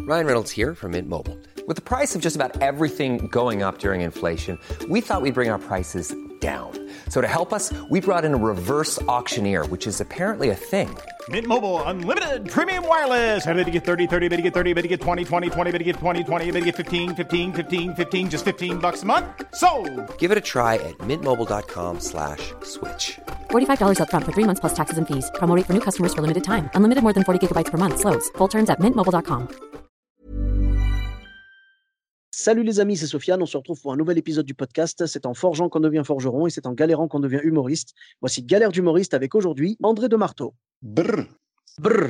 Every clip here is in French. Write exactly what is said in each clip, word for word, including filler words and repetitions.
Ryan Reynolds here from Mint Mobile. With the price of just about everything going up during inflation, we thought we'd bring our prices down. So to help us, we brought in a reverse auctioneer, which is apparently a thing. Mint Mobile Unlimited Premium Wireless. How to get thirty, thirty, how to get thirty, how to get twenty, twenty, twenty, how to get twenty, twenty, how to get fifteen, fifteen, fifteen, fifteen, just fifteen bucks a month? Sold! Give it a try at mintmobile.com slash switch. forty-five dollars up front for three months plus taxes and fees. Promo rate for new customers for limited time. Unlimited more than forty gigabytes per month. Slows full terms at mint mobile dot com. Salut les amis, c'est Sofiane. On se retrouve pour un nouvel épisode du podcast. C'est en forgeant qu'on devient forgeron et c'est en galérant qu'on devient humoriste. Voici Galère d'humoriste avec aujourd'hui André de Marteau. Brr. Brr.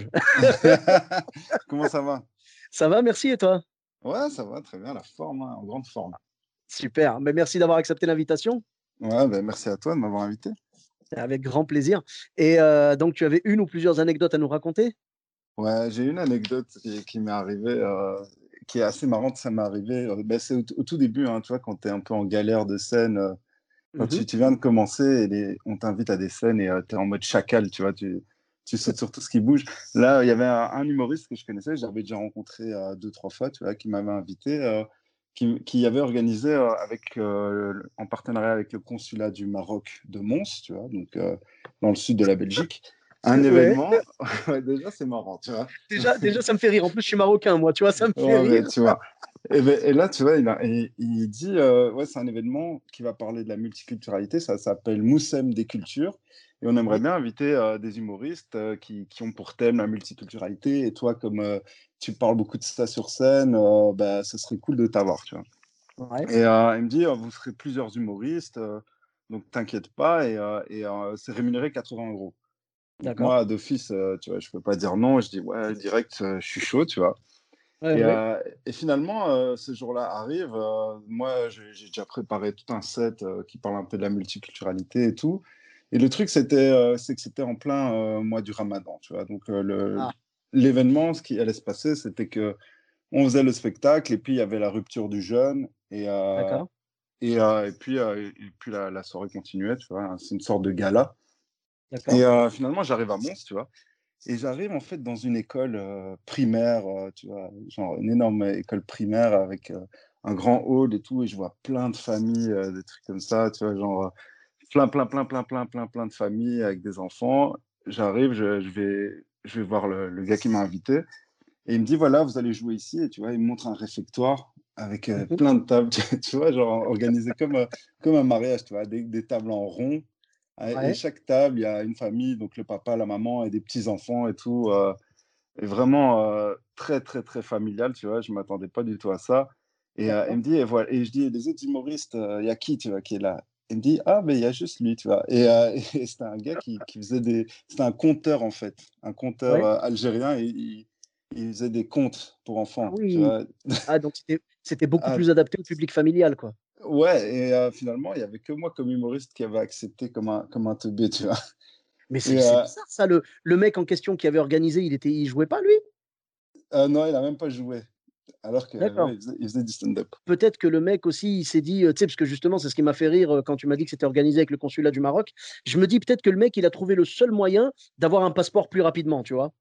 Comment ça va? Ça va, merci, et toi? Ouais, ça va, très bien, la forme, hein, en grande forme. Super, mais merci d'avoir accepté l'invitation. Ouais, ben merci à toi de m'avoir invité. Avec grand plaisir. Et euh, donc, tu avais une ou plusieurs anecdotes à nous raconter? Ouais, j'ai une anecdote qui, qui m'est arrivée, euh, qui est assez marrante. Ça m'est arrivé, euh, ben, c'est au, au tout début, hein, tu vois, quand tu es un peu en galère de scène, euh, quand Mhm. tu, tu viens de commencer et les- on t'invite à des scènes et tu es en mode chacal, tu vois, tu, tu sautes sur tout ce qui bouge. Là, il y avait un, un humoriste que je connaissais, j'avais déjà rencontré euh, deux, trois fois, tu vois, qui m'avait invité, euh, qui, qui avait organisé euh, avec, euh, en partenariat avec le consulat du Maroc de Mons, tu vois, donc euh, dans le sud de la Belgique, un Ouais. événement. Ouais, déjà, c'est marrant, tu vois. Déjà, déjà, ça me fait rire. En plus, je suis marocain, moi, tu vois, ça me fait Ouais, mais rire. tu vois. Et, ben- et là, tu vois, il, a- il- il dit, euh, ouais, c'est un événement qui va parler de la multiculturalité. Ça s'appelle Moussem des cultures. Et on aimerait Oui. bien inviter euh, des humoristes euh, qui, qui ont pour thème la multiculturalité. Et toi, comme euh, tu parles beaucoup de ça sur scène, euh, bah, ce serait cool de t'avoir, tu vois. Ouais, Et euh, il me dit, euh, vous serez plusieurs humoristes, euh, donc t'inquiète pas. Et, euh, et euh, c'est rémunéré quatre-vingts euros. Donc d'accord. moi, d'office, euh, tu vois, je peux pas dire non. Je dis, ouais, direct, euh, je suis chaud, tu vois. Ouais, Et, ouais. euh, et finalement, euh, ce jour-là arrive. Euh, moi, j'ai j'ai déjà préparé tout un set euh, qui parle un peu de la multiculturalité et tout. Et le truc, c'était, euh, c'est que c'était en plein euh, mois du Ramadan, tu vois. Donc, euh, le, Ah, l'événement, ce qui allait se passer, c'était que on faisait le spectacle et puis il y avait la rupture du jeûne et, euh, d'accord. et, euh, et puis, euh, et puis la, la soirée continuait, tu vois. C'est une sorte de gala. D'accord. Et euh, finalement, j'arrive à Mons, tu vois. Et j'arrive en fait dans une école euh, primaire, euh, tu vois, genre une énorme école primaire avec euh, un grand hall et tout, et je vois plein de familles, euh, des trucs comme ça, tu vois, genre euh, plein, plein, plein, plein, plein, plein, plein de familles avec des enfants. J'arrive, je, je vais, je vais voir le, le gars qui m'a invité, et il me dit, voilà, vous allez jouer ici, et tu vois, il me montre un réfectoire avec euh, Mhm. plein de tables, tu tu vois, genre organisé comme, euh, comme un mariage, tu vois, des, des tables en rond. Et Ouais, chaque table, il y a une famille, donc le papa, la maman et des petits-enfants et tout. Euh, et vraiment euh, très, très, très familial, tu vois. Je ne m'attendais pas du tout à ça. Et euh, il d'accord. me dit, et, voilà, et je dis, les autres humoristes, euh, il y a qui, tu vois, qui est là? Il me dit, ah, mais il y a juste lui, tu vois. Et, euh, et c'était un gars qui, qui faisait des. C'était un conteur, en fait. Un conteur Ouais. euh, algérien. Et il, il faisait des contes pour Ah enfants, tu oui. vois. Ah, donc c'était c'était beaucoup Ah, plus adapté au public familial, quoi. ouais, et euh, finalement, il n'y avait que moi comme humoriste qui avait accepté comme un, comme un teubé, tu vois. Mais c'est Et, c'est euh, bizarre, ça. Le, le mec en question qui avait organisé, il était, il jouait pas, lui? Euh, non, il a même pas joué. Alors que, D'accord. ouais, il faisait, il faisait du stand-up. Peut-être que le mec aussi, il s'est dit, euh, tu sais, parce que justement, c'est ce qui m'a fait rire euh, quand tu m'as dit que c'était organisé avec le consulat du Maroc. Je me dis peut-être que le mec, il a trouvé le seul moyen d'avoir un passeport plus rapidement, tu vois.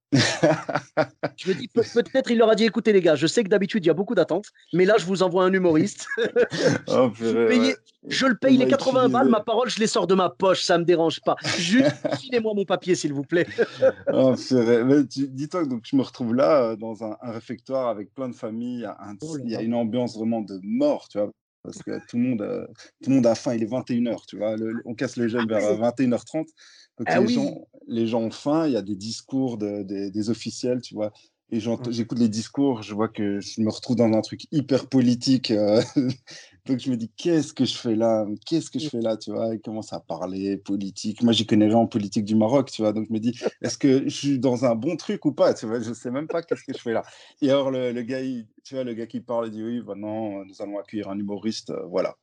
Je me dis peut- peut-être il leur a dit, écoutez les gars, je sais que d'habitude il y a beaucoup d'attentes, mais là je vous envoie un humoriste. Oh, Vous purée, ouais. payez, je le Il paye les m'a quatre-vingts balles, utilisé. ma parole, je les sors de ma poche, ça me dérange pas. Juste filez-moi mon papier s'il vous plaît. Oh, purée. Mais tu- dis-toi que donc, je me retrouve là, euh, dans un, un réfectoire avec plein de familles. Il y a un- Oh là il y a là. une ambiance vraiment de mort, tu vois. Parce que tout le monde, euh, tout le monde a faim. Il est vingt et une heures, tu vois. Le- le- on casse le Ah jeûne vers euh, ouais. vingt et une heures trente. Donc Ah les oui. gens, les gens ont faim. Il y a des discours de- des des officiels, tu vois. Et j'ent- j'écoute les discours, je vois que je me retrouve dans un truc hyper politique. euh, Donc je me dis, qu'est-ce que je fais là? Qu'est-ce que je fais là? Tu vois, il commence à parler politique. Moi, j'y connais rien en politique du Maroc, tu vois. Donc je me dis, est-ce que je suis dans un bon truc ou pas? Tu vois, je sais même pas qu'est-ce que je fais là. Et alors, le, le gars, il- tu vois, le gars qui parle, il dit, oui, bah non, nous allons accueillir un humoriste, euh, voilà.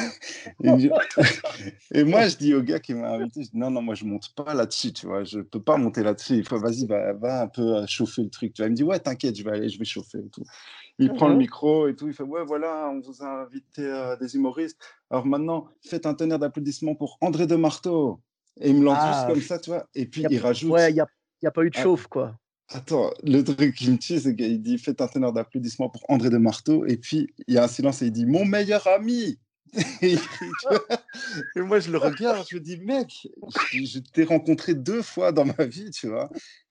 Et, il dit- et moi, je dis au gars qui m'a invité, je dis, non, non, moi, je monte pas là-dessus, tu vois. Je peux pas monter là-dessus. Il faut, vas-y, va, va un peu euh, chauffer le truc. Tu vois, il me dit, ouais, t'inquiète, je vais aller, je vais chauffer et tout. Il prend le Mhm. micro et tout, il fait ouais voilà, on vous a invité euh, des humoristes. Alors maintenant, faites un tonnerre d'applaudissements pour André de Marteau. Et il me lance juste Ah, comme ça, tu vois. Et puis y a, il ouais, rajoute il n'y a, y a pas eu de ah, chauffe, quoi. Attends, le truc qui me tue, c'est qu'il dit faites un tonnerre d'applaudissements pour André de Marteau. Et puis, il y a un silence et il dit mon meilleur ami. Et, il crie, tu vois. Et moi, je le regarde, je me dis mec, je, je t'ai rencontré deux fois dans ma vie, tu vois.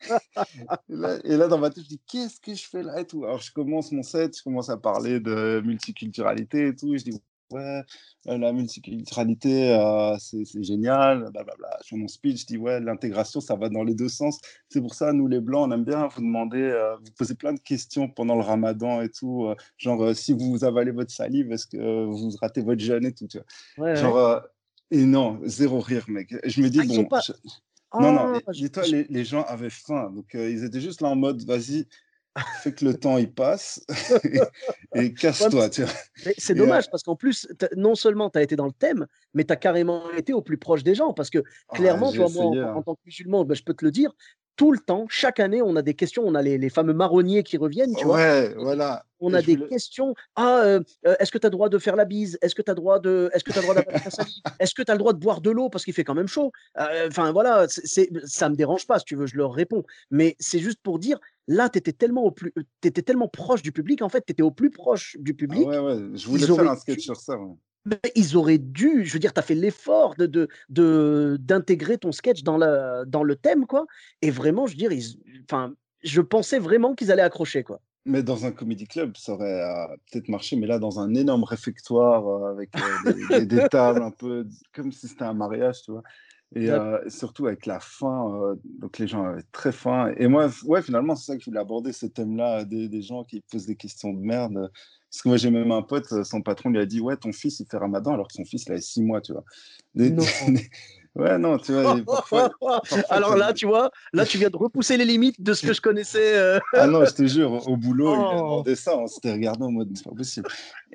Et là, et là, dans ma tête, je dis qu'est-ce que je fais là et tout. Alors, je commence mon set, je commence à parler de multiculturalité et tout. Je dis ouais, euh, la multiculturalité, euh, c'est c'est génial, blablabla. Je fais mon speech, je dis ouais, l'intégration, ça va dans les deux sens. C'est pour ça, nous les Blancs, on aime bien vous demander, euh, vous poser plein de questions pendant le ramadan et tout. euh, genre, euh, si vous avalez votre salive, est-ce que euh, vous ratez votre jeûne et tout, tu vois. Ouais, Genre, ouais. euh, et non, zéro rire, mec. Et je me dis, Ah, ils ont bon, pas. je- non, non, Ah, et je- dis-toi, je- les, les gens avaient faim. Donc, euh, ils étaient juste là en mode, vas-y, fais que le temps il passe et, et Ouais, mais casse-toi, tu vois. Mais c'est Et, euh, dommage parce qu'en plus, t'as- non seulement tu as été dans le thème, mais tu as carrément été au plus proche des gens. Parce que ah, clairement, tu j'ai vois, moi, en, essayé, en hein. tant que musulman, ben, je peux te le dire, tout le temps, chaque année, on a des questions. On a les, les fameux marronniers qui reviennent, tu vois. Ouais, On a des, voilà. on Et a je des voulais. questions. Ah, euh, euh, est-ce que tu as le droit de faire la bise? Est-ce que tu as le droit de, est-ce que tu as le droit d'avaler ta salive? Est-ce que tu as le droit de boire de l'eau parce qu'il fait quand même chaud? Euh, Enfin, voilà, c'est, c'est- ça me dérange pas, si tu veux, je leur réponds. Mais c'est juste pour dire, là, tu étais tellement, au plus, t'étais tellement proche du public, en fait, tu étais au plus proche du Ah ouais, public. ouais, je voulais Ils faire auraient un sketch dû sur ça. Ouais. mais ils auraient dû, je veux dire, tu as fait l'effort de, de, de- d'intégrer ton sketch dans, la, dans le thème, quoi. Et vraiment, je veux dire, ils, enfin, je pensais vraiment qu'ils allaient accrocher, quoi. Mais dans un comedy club, ça aurait euh, peut-être marché, mais là, dans un énorme réfectoire euh, avec euh, des, des- des tables un peu comme si c'était un mariage, tu vois. Et Ça- euh, surtout avec la faim, euh, donc les gens avaient très faim. Et moi, f- ouais, finalement, c'est ça que je voulais aborder, ce thème-là, des, des gens qui posent des questions de merde. Parce que moi, j'ai même un pote, euh, son patron lui a dit, ouais, ton fils, il fait Ramadan, alors que son fils, il avait six mois, tu vois. Des- des- Non. Ouais, non, tu vois, et parfois, parfois, Alors t'as là, des- tu vois, là, tu viens de repousser les limites de ce que je connaissais. euh. Ah non, je te jure, au au boulot, il lui a Oh, demandé ça, on s'était regardé en mode, c'est pas possible.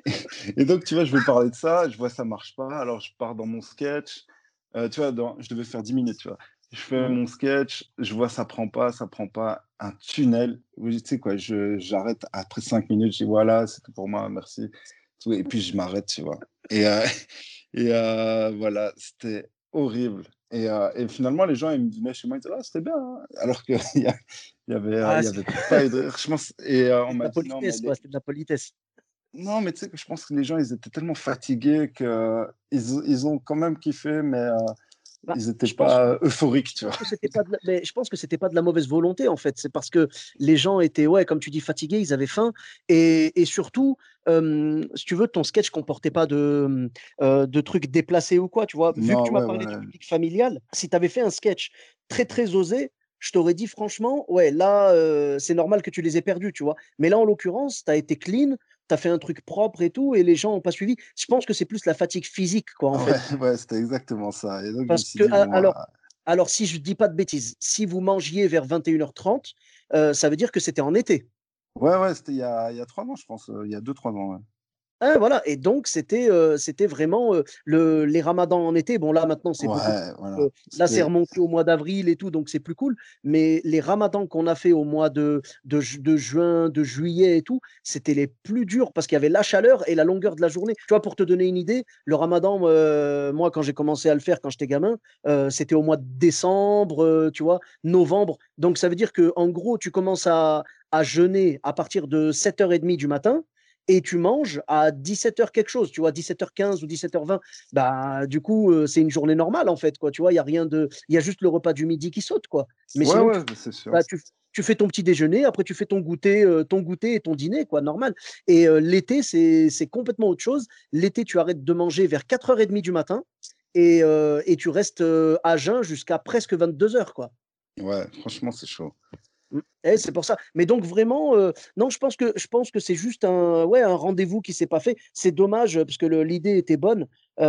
Et donc, tu vois, je vais parler de ça, je vois ça marche pas, alors je pars dans mon sketch. Euh, tu vois, dans- je devais faire dix minutes, tu vois. Je fais Mhm. mon sketch, je vois ça prend pas, ça prend pas. Un tunnel. Oui, tu sais quoi, je, j'arrête après cinq minutes, je dis voilà, c'est tout pour moi, merci. Tout, et puis je m'arrête, tu vois. Et, euh, et euh, voilà, c'était horrible. Et, euh, et finalement, les gens, ils me venaient chez moi, ils disaient, ah, c'était bien, hein. Alors qu'il y, a- il y avait, euh, Ah, il y c'est avait pas eu de rire, je pense. Et euh, on c'est de m'a la dit, non, mais politesse, quoi. les, C'est de la politesse. non, mais tu sais que je pense que les gens, ils étaient tellement fatigués que ils, ils ont quand même kiffé, mais euh, Bah, ils n'étaient je pense, pas euphoriques, je tu vois. pense que c'était pas de la, mais je pense que c'était pas de la mauvaise volonté en fait. C'est parce que les gens étaient, ouais, comme tu dis, fatigués, ils avaient faim et, et surtout, euh, si tu veux, ton sketch comportait pas de, euh, de trucs déplacés ou quoi, tu vois. Vu que Non, tu m'as ouais, parlé du ouais. public familial, si tu avais fait un sketch très très osé, je t'aurais dit franchement, ouais, là, euh, c'est normal que tu les aies perdus, tu vois. Mais là, en l'occurrence, tu as été clean. Tu as fait un truc propre et tout, et les gens n'ont pas suivi. Je pense que c'est plus la fatigue physique, quoi, en Ouais, fait. ouais, c'était exactement ça. Et donc, je me Parce suis que, dit, a- bon, euh, alors, alors, si je dis pas de bêtises, si vous mangiez vers vingt et une heures trente, euh, ça veut dire que c'était en été. ouais, ouais, c'était il y a, il y a trois ans, je pense. euh, Il y a deux, trois ans, ouais. Hein, voilà. Et donc, c'était euh, c'était vraiment euh, le, les ramadans en été. Bon, là, maintenant, c'est beaucoup. Ouais, euh, voilà. Là, c'est C'était, remonté au mois d'avril et tout, donc c'est plus cool. Mais les ramadans qu'on a fait au mois de, de, ju- de juin, de juillet et tout, c'était les plus durs parce qu'il y avait la chaleur et la longueur de la journée. Tu vois, pour te donner une idée, le ramadan, euh, moi, quand j'ai commencé à le faire quand j'étais gamin, euh, c'était au mois de décembre, euh, tu vois, novembre. Donc, ça veut dire que en gros, tu commences à, à jeûner à partir de sept heures trente du matin et tu manges à dix-sept heures quelque chose, tu vois, dix-sept heures quinze ou dix-sept heures vingt, bah, du coup, euh, c'est une journée normale, en fait, quoi, tu vois, il y a rien de, il y a juste le repas du midi qui saute, quoi. Mais ouais, sinon, tu, ouais, c'est sûr. bah, tu, tu fais ton petit déjeuner, après tu fais ton goûter, euh, ton goûter et ton dîner, quoi, normal. Et euh, l'été, c'est, c'est complètement autre chose. L'été, tu arrêtes de manger vers quatre heures trente du matin et, euh, et tu restes euh, à jeun jusqu'à presque vingt-deux heures, quoi. Ouais, franchement, c'est chaud. Mmh. Eh, c'est pour ça. Mais donc vraiment, heu, non, je pense que je pense que c'est juste un ouais, un rendez-vous qui s'est pas fait. C'est dommage, heu, parce que le l'idée était bonne.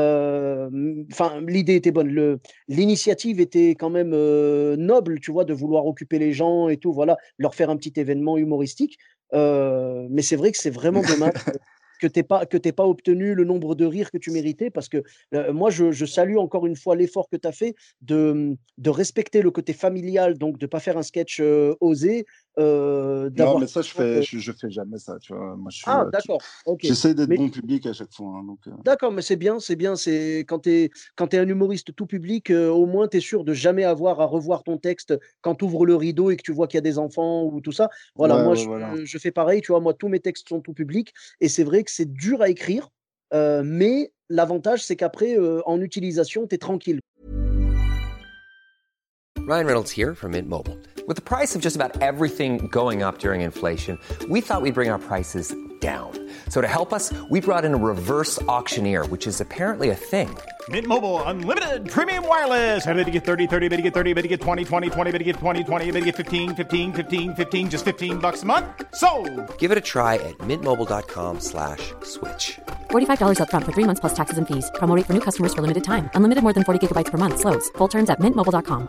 Hem, enfin, l'idée était bonne. Le L'initiative était quand même, heu, noble, tu vois? De vouloir occuper les gens et tout, voilà, leur faire un petit événement humoristique. Heu, mais c'est vrai que c'est vraiment dommage que tu aies pas que tu pas obtenu le nombre de rires que tu méritais parce que, heu, moi je je salue encore une fois l'effort que tu as fait de, mmh, de respecter le côté familial, donc de pas faire un sketch, heu, osé, euh, Non, d'avoir. mais ça, je fais, euh, je, je fais jamais ça, tu vois. Moi, je suis, Ah, euh, tu- d'accord, ok. j'essaie d'être Mais bon public à chaque fois, hein, donc, euh, d'accord, mais c'est bien, c'est bien. C'est quand tu es, quand tu un humoriste tout public, euh, au moins tu es sûr de jamais avoir à revoir ton texte quand tu ouvres le rideau et que tu vois qu'il y a des enfants ou tout ça. Voilà, ouais, moi ouais, je, voilà. je fais pareil, tu vois, moi tous mes textes sont tout publics et c'est vrai que c'est dur à écrire, euh, mais l'avantage c'est qu'après, euh, en utilisation, tu es tranquille. Ryan Reynolds here from Mint Mobile. With the price of just about everything going up during inflation, we thought we'd bring our prices down. So to help us, we brought in a reverse auctioneer, which is apparently a thing. Mint Mobile Unlimited Premium Wireless. Ready to get thirty, thirty, bit to get thirty, bit to get twenty, twenty, twenty, bit to get twenty, twenty, bit to get fifteen, fifteen, fifteen, fifteen, just fifteen bucks a month? Sold! Give it a try at mintmobile.com slash switch. forty-five dollars up front for three months plus taxes and fees. Promo rate for new customers for limited time. Unlimited more than forty gigabytes per month. Slows full terms at mint mobile dot com.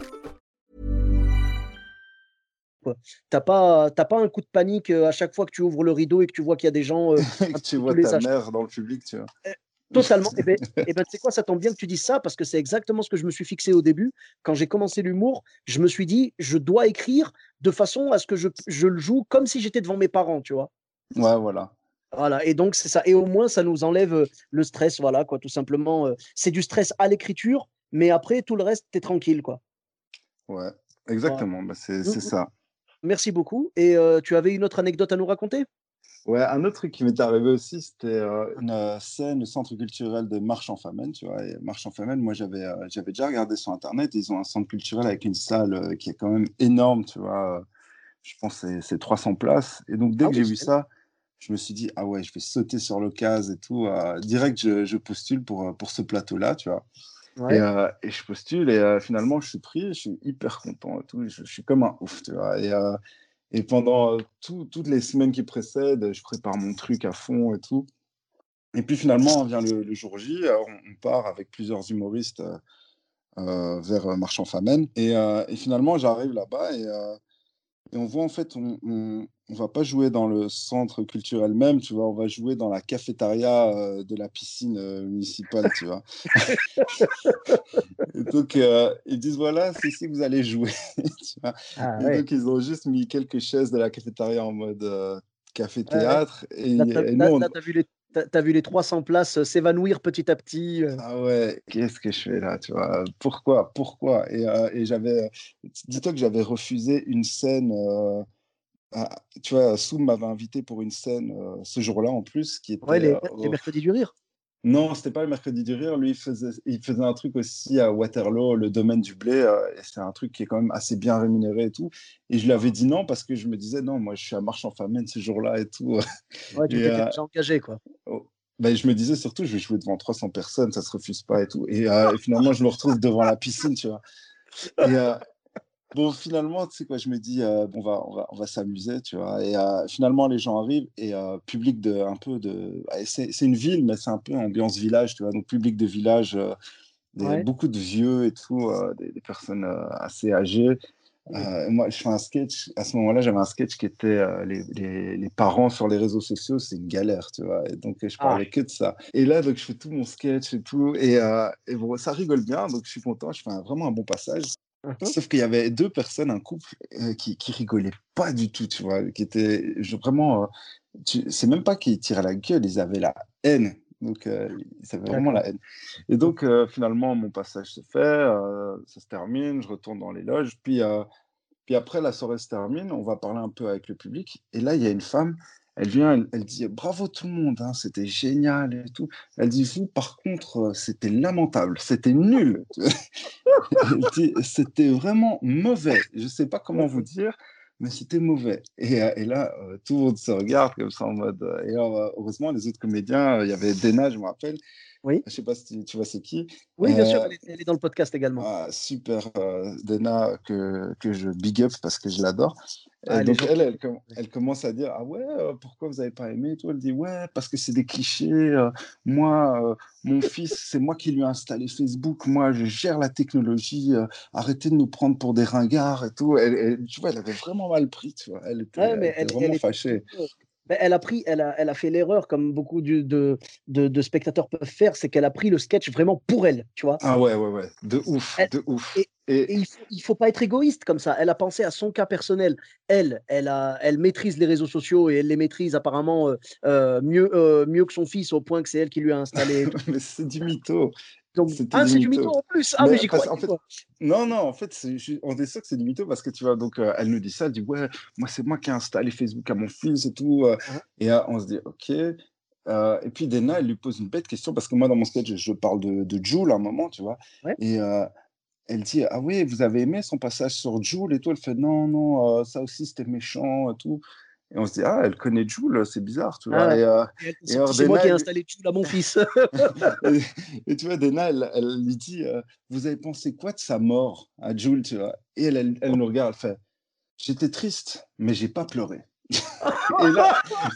Quoi. T'as pas, t'as pas un coup de panique euh, à chaque fois que tu ouvres le rideau et que tu vois qu'il y a des gens euh, un Que petit tu peu vois tous les ta âges. mère dans le public, tu vois. Euh, Totalement. Et ben, et ben, tu sais quoi, ça tombe bien que tu dises ça parce que c'est exactement ce que je me suis fixé au début. Quand j'ai commencé l'humour, je me suis dit, je dois écrire de façon à ce que je, je le joue comme si j'étais devant mes parents, tu vois. Ouais, voilà. Voilà. Et donc, c'est ça. Et au moins, ça nous enlève euh, le stress, voilà, quoi, tout simplement. euh, C'est du stress à l'écriture, mais après, tout le reste, t'es tranquille, quoi. Ouais, Voilà. exactement. Bah, c'est, Mm, c'est mm. ça. Merci beaucoup. Et euh, tu avais une autre anecdote à nous raconter? Ouais, un autre truc qui m'est arrivé aussi, c'était euh, une euh, scène, le centre culturel de Marche-en-Famenne, tu vois. Et Marche-en-Famenne, moi, j'avais euh, j'avais déjà regardé sur Internet. Ils ont un centre culturel avec une salle euh, qui est quand même énorme, tu vois. Euh, Je pense que c'est c'est trois cents places. Et donc, dès Ah que oui, j'ai vu c'est ça, je me suis dit, ah ouais, je vais sauter sur l'occasion et tout. Euh, direct, je, je postule pour, euh, pour ce plateau-là, tu vois. Et, ouais. euh, et je postule et euh, finalement, je suis pris, je suis hyper content et tout. Je, je suis comme un ouf, tu vois. Et, euh, et pendant euh, tout- toutes les semaines qui précèdent, je prépare mon truc à fond et tout. Et puis finalement, vient le, le jour J, alors on, on part avec plusieurs humoristes euh, euh, vers euh, Marchand-Famenne. Et, euh, et finalement, j'arrive là-bas et, euh, et on voit en fait, on, on, on va pas jouer dans le centre culturel même, tu vois, on va jouer dans la cafétéria euh, de la piscine euh, municipale, tu vois. Et donc, euh, ils disent, voilà, c'est ici que vous allez jouer. Tu vois. Ah Et ouais. donc, ils ont juste mis quelques chaises de la cafétéria en mode euh, Ouais, ouais. café-théâtre. Et, Là, t'as, et nous, là, on... là, t'as vu les, t'as, t'as vu les trois cents places euh, s'évanouir petit à petit. euh. ah ouais, qu'est-ce que je fais là, tu vois? Pourquoi? Pourquoi? Et, euh, et j'avais, dis-toi que j'avais refusé une scène. Euh, à- tu vois, Soum m'avait invité pour une scène euh, ce jour-là en plus, qui Ouais, était les, euh, les mercredis du rire. non, c'était pas le mercredi du rire. Lui, il faisait, il faisait un truc aussi à Waterloo, le domaine du blé. Euh, et c'est un truc qui est quand même assez bien rémunéré et tout. Et je lui avais dit non parce que je me disais non, moi je suis à Marche-en-Famenne ce jour-là et tout. Ouais, tu Et t'étais euh, déjà engagé, quoi. oh, ben, je me disais surtout, je vais jouer devant trois cents personnes, ça se refuse pas et tout. Et, euh, et finalement, je me retrouve devant la piscine, tu vois. Et, euh, bon, finalement, tu sais quoi, je me dis, euh, bon, on va, on va, on va s'amuser, tu vois. Et euh, finalement, les gens arrivent et euh, public de, un peu de. Allez, C'est c'est une ville, mais c'est un peu ambiance village, tu vois. Donc, public de village, euh, des, Ouais. beaucoup de vieux et tout, euh, des, des personnes euh, assez âgées. Mm. Euh, moi, je fais un sketch. À ce moment-là, j'avais un sketch qui était euh, les, les, les parents sur les réseaux sociaux, c'est une galère, tu vois. Et donc, je Ah. parlais que de ça. Et là, donc, je fais tout mon sketch et tout. Et, euh, et bon, ça rigole bien, donc je suis content. Je fais un- vraiment un bon passage. Mhm. Sauf qu'il y avait deux personnes, un couple, euh, qui, qui rigolaient pas du tout, tu vois, qui étaient je- vraiment. Euh, tu- c'est même pas qu'ils tiraient la gueule, ils avaient la haine. Donc, euh, ils avaient vraiment D'accord. la haine. Et Ok. donc, euh, finalement, mon passage se fait, euh, ça se termine, je retourne dans les loges. Puis, euh, puis après, la soirée se termine, on va parler un peu avec le public. Et là, il y a une femme, elle vient, elle, elle dit bravo tout le monde, hein, c'était génial et tout. Elle dit vous, par contre, euh, c'était lamentable, c'était nul. Elle dit c'était vraiment mauvais. Je sais pas comment vous dire, mais c'était mauvais. Et, euh, et là, euh, tout le monde se regarde comme ça en mode. euh, et alors, euh, heureusement, les autres comédiens, euh, il y avait Dena, je me rappelle. Oui. Je sais pas si tu, tu vois c'est qui. Oui, bien sûr, Euh, elle est, elle est dans le podcast également. ah, super euh, Dena que, que je big up parce que je l'adore. Ah, Et elle est donc elle, gentille. elle, com- elle commence à dire ah ouais euh, pourquoi vous avez pas aimé et tout. Elle dit ouais parce que c'est des clichés. euh, moi euh, mon fils c'est moi qui lui ai installé Facebook. Moi je gère la technologie. euh, arrêtez de nous prendre pour des ringards et tout. Elle, elle- tu vois elle avait vraiment mal pris. Tu vois elle était, Ouais, elle mais était elle, elle vraiment était fâchée. surtout. euh, ben, elle a pris, elle a, elle a fait l'erreur, comme beaucoup du- de, de, de spectateurs peuvent faire, c'est qu'elle a pris le sketch vraiment pour elle, tu vois. Ah ouais ouais ouais de ouf Elle- de et, ouf. Et, Et il ne faut, il faut pas être égoïste comme ça. Elle a pensé à son cas personnel. Elle, elle, a, elle maîtrise les réseaux sociaux et elle les maîtrise apparemment euh, euh, mieux, euh, mieux que son fils, au point que c'est elle qui lui a installé et tout. mais c'est du mytho. Donc, C'était ah, du c'est du mytho mytho. en plus. Ah, mais Mais j'y parce croyais, en fait, moi. non, non, en fait, c'est ju- on est sûr que c'est du mytho parce que tu vois, donc euh, elle nous dit ça, elle dit ouais, moi c'est moi qui ai installé Facebook à mon fils et tout. euh, Ah, et euh, on se dit ok. Euh, et puis Dena, elle lui pose une bête question parce que moi dans mon sketch, je, je parle de, de Jul à un moment, tu vois. ouais. Et euh, elle dit ah oui, vous avez aimé son passage sur Jul et tout. Elle fait non, non, euh, ça aussi c'était méchant et tout. Et on se dit ah, elle connaît Jul, c'est bizarre, tu Ah, vois. ouais. Et, euh, Et elle t'a et alors sorti, c'est moi Dena, qui ai elle, installé tout à mon fils. et, et tu vois, Dana, elle, elle lui dit euh, vous avez pensé quoi de sa mort à Jules, tu vois? Et elle, elle, elle nous regarde, elle fait j'étais triste, mais j'ai pas pleuré. Et là,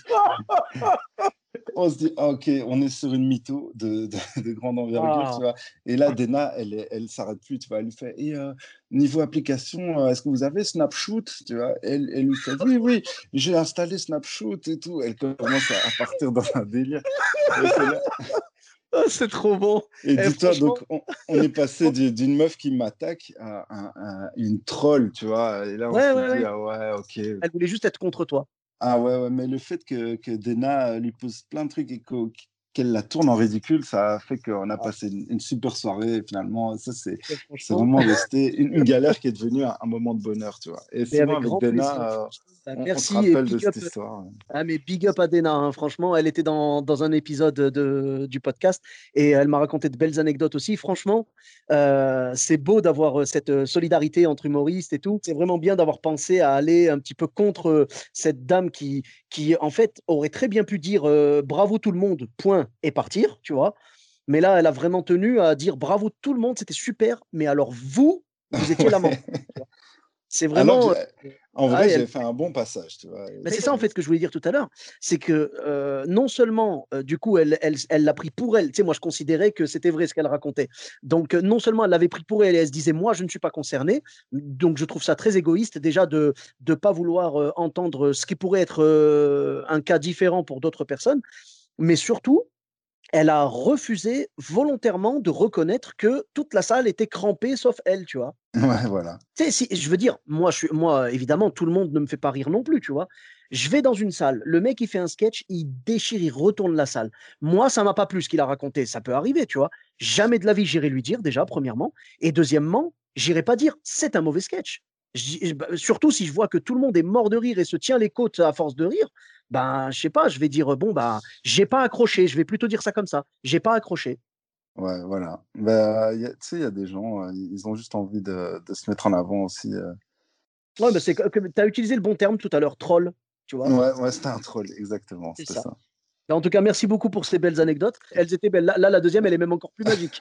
on se dit ah, ok, on est sur une mytho de, de, de grande envergure, tu Ah. vois. Et là, Dana, elle, est- elle s'arrête plus, tu vois. Elle lui fait et euh, niveau application, euh, est-ce que vous avez Snapshoot, tu vois? Elle, elle lui fait oui, oui, j'ai installé Snapshoot et tout. Elle commence à, à partir dans un délire. Et c'est là, Ah, c'est trop bon. et Eh, dis-toi, franchement, donc, on, on est passé du- d'une meuf qui m'attaque à, un- à une troll, tu vois. Et là, on ouais, s'est ouais, dit, ouais. ah ouais, ok. Elle voulait juste être contre toi. Ah ouais, ouais, mais le fait que, que Dena euh, lui pose plein de trucs et qu'au- qu'elle la tourne en ridicule, ça a fait qu'on a Ah, passé une, une super soirée. Et finalement, ça, c'est, et c'est franchement, vraiment resté une, une galère qui est devenue un, un moment de bonheur, tu vois. Et mais souvent, avec avec grand plaisir. Dena, euh, Franchement. Bah, on, on se merci et rappelle de big cette up. histoire. Ah, mais big up à Dena, hein. Franchement, elle était dans, dans un épisode de, du podcast et elle m'a raconté de belles anecdotes aussi. Franchement, euh, c'est beau d'avoir euh, cette euh, solidarité entre humoristes et tout. C'est vraiment bien d'avoir pensé à aller un petit peu contre euh, cette dame qui, qui, en fait, aurait très bien pu dire euh, bravo tout le monde, point, et partir, tu vois. Mais là, elle a vraiment tenu à dire bravo tout le monde, c'était super, mais alors vous, vous étiez la Ouais. mentale. Tu vois. C'est Alors que, vraiment. j'ai- euh, en ah, vrai, elle, j'avais fait un bon passage, tu vois. ben, c'est ça en fait que je voulais dire tout à l'heure, c'est que euh, non seulement euh, du coup elle elle elle l'a pris pour elle, tu sais moi je considérais que c'était vrai ce qu'elle racontait, donc euh, non seulement elle l'avait pris pour elle et elle se disait moi je ne suis pas concernée, donc je trouve ça très égoïste déjà de de pas vouloir euh, entendre ce qui pourrait être euh, un cas différent pour d'autres personnes, mais surtout elle a refusé volontairement de reconnaître que toute la salle était crampée sauf elle, tu vois. Ouais, voilà. Tu sais, si, je veux dire, moi, je suis, moi, évidemment, tout le monde ne me fait pas rire non plus, tu vois. Je vais dans une salle, le mec, il fait un sketch, il déchire, il retourne la salle. Moi, ça m'a pas plu ce qu'il a raconté. Ça peut arriver, tu vois. Jamais de la vie, j'irai lui dire, déjà, premièrement. Et deuxièmement, j'irai pas dire, c'est un mauvais sketch. J'y- bah, surtout si je vois que tout le monde est mort de rire et se tient les côtes à force de rire, ben, je sais pas, je vais dire, bon, bah, j'ai pas accroché. Je vais plutôt dire ça comme ça. J'ai pas accroché. Ouais, voilà. Bah, y a- tu sais, il y a des gens, euh, ils ont juste envie de, de se mettre en avant aussi. euh. Ouais, mais c'est que, tu as utilisé le bon terme tout à l'heure, troll, tu vois. Ouais, ouais, c'était un troll, exactement, C'est c'était ça. ça. En tout cas, merci beaucoup pour ces belles anecdotes. Elles étaient belles. Là, là, la deuxième, elle est même encore plus magique.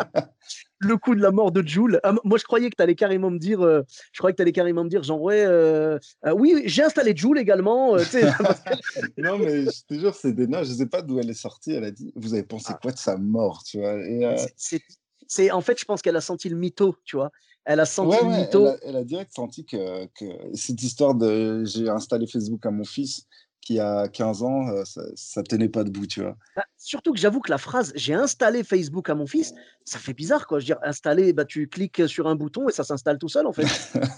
Le coup de la mort de Jules. Ah, moi, je croyais que tu allais carrément me dire, euh, je croyais que tu allais carrément me dire, genre, ouais, euh, euh, oui, j'ai installé Jules également. euh, tu sais, parce que- Non, mais je te jure, c'est Dena, je sais pas d'où elle est sortie, elle a dit, vous avez pensé Ah, quoi de sa mort, tu vois? Et, euh, c'est, c'est- c'est- en fait, je pense qu'elle a senti le mytho, tu vois. Elle a senti ouais, le ouais, elle mytho. a, elle a direct senti que, que cette histoire de j'ai installé Facebook à mon fils qui a quinze ans, euh, ça, ça tenait pas debout, tu vois. Bah, surtout que j'avoue que la phrase j'ai installé Facebook à mon fils, ça fait bizarre, quoi. Je veux dire, installer, bah, tu cliques sur un bouton et ça s'installe tout seul, en fait.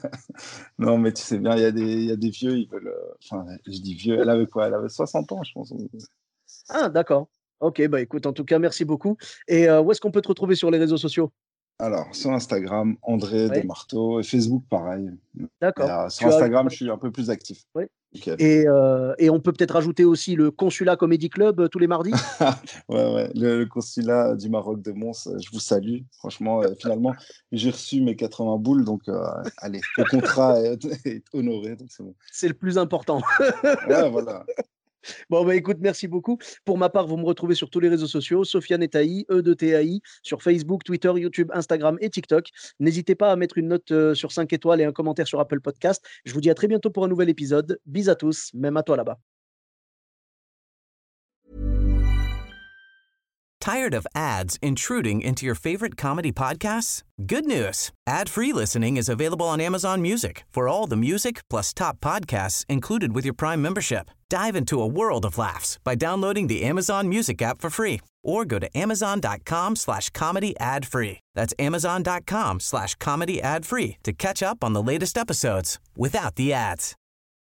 Non, mais tu sais bien, il y a des, il y a des vieux, ils veulent. euh, Enfin, je dis vieux, elle avait quoi? Elle avait soixante ans, je pense. Ah, d'accord. Ok, bah écoute, en tout cas, merci beaucoup. Et euh, où est-ce qu'on peut te retrouver sur les réseaux sociaux? Alors, sur Instagram, André Ouais, Desmarteaux, et Facebook, pareil. Mais d'accord. euh, sur Tu as, Instagram, je suis un peu plus actif. ouais. Nickel. Et, euh, et on peut peut-être rajouter aussi le Consulat Comedy Club euh, tous les mardis. Ouais, ouais, le, le consulat du Maroc de Mons, euh, je vous salue. Franchement, euh, finalement, j'ai reçu mes quatre-vingts boules, donc euh, allez, le contrat est, est honoré, donc c'est bon. C'est le plus important. Ouais, voilà. Bon, bah écoute, merci beaucoup. Pour ma part, vous me retrouvez sur tous les réseaux sociaux, Sofiane Etaï, E de T A I, sur Facebook, Twitter, YouTube, Instagram et TikTok. N'hésitez pas à mettre une note euh, sur cinq étoiles et un commentaire sur Apple Podcast. Je vous dis à très bientôt pour un nouvel épisode. Bis à tous, même à toi là-bas. Tired of ads intruding into your favorite comedy podcasts? Good news. Ad-free listening is available on Amazon Music for all the music plus top podcasts included with your Prime membership. Dive into a world of laughs by downloading the Amazon Music app for free or go to amazon.com slash comedy ad free. That's amazon.com slash comedy ad free to catch up on the latest episodes without the ads.